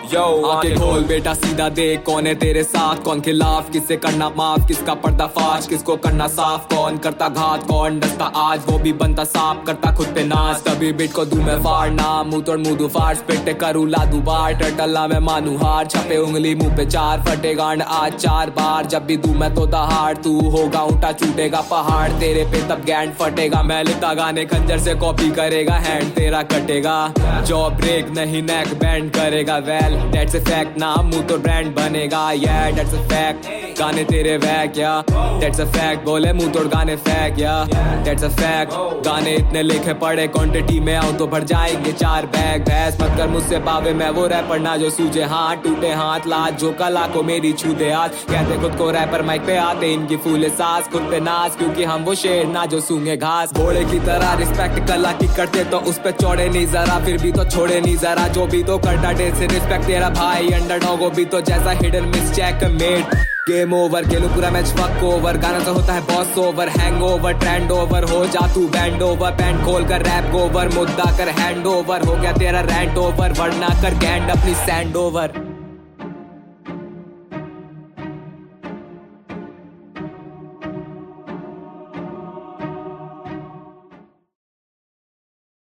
यो आंखें खोल बेटा सीधा देख, कौन है तेरे साथ कौन खिलाफ, किससे करना माफ किसका पर्दाफाश, किसको करना साफ, कौन करता घात कौन डसता आज, वो भी बनता साफ करता खुद पे नाच। तभी बिट को दूं मैं फाड़ना, मुंह तोड़ मुंह फाड़ पिट करूँ लादू बार, टल्ला मैं मानू हार, छपे उंगली मुंह पे चार, फटे गांड आज 4 बार, जब भी दूं मैं तो दहाड़, तू होगा ऊंटा छूटेगा पहाड़ तेरे पे तब गैंड फटेगा, मैं लिखता गाने खंजर से कॉपी करेगा, हैंड तेरा कटेगा, जॉ ब्रेक नहीं नेक बैंड करेगा, वेल दैट्स अ फैक्ट ना मुंह तो ब्रांड बनेगा, yeah that's a fact, गाने तेरे वैक या that's a fact, बोले मुंह तोड़ गाने फैक या that's a fact, गाने इतने लिखे पड़े क्वांटिटी में आऊं तो भर जाएंगे 4 बैग, बहस मत कर मुझसे पावे मैं वो रैपर ना जो सूझे हाथ, टूटे हाथ लाज जो कला को मेरी छू दे आज, कहते खुद को रैपर माइक पे आते इनकी फूले सांस, खुद पे नाच क्योंकि हम वो शेर ना जो सूंघे घास, घोड़े की तरह रिस्पेक्ट कला की करते तो उस पे चौड़े नहीं जरा, फिर भी तो छोड़े नहीं जरा, जो भी तो करता डे से रिस्पेक्ट तेरा भाई, अंडरडॉग भी तो जैसा hidden miss checkmate, game over खेलो पूरा मैच फक ओवर, गाना तो होता है boss over, hangover trend over, हो जा तू बैंड ओवर, पैंट खोल कर रैप ओवर, मुद्दा कर हैंड ओवर, हो गया तेरा रैंट ओवर, वरना कर गैंड अपनी सैंड ओवर।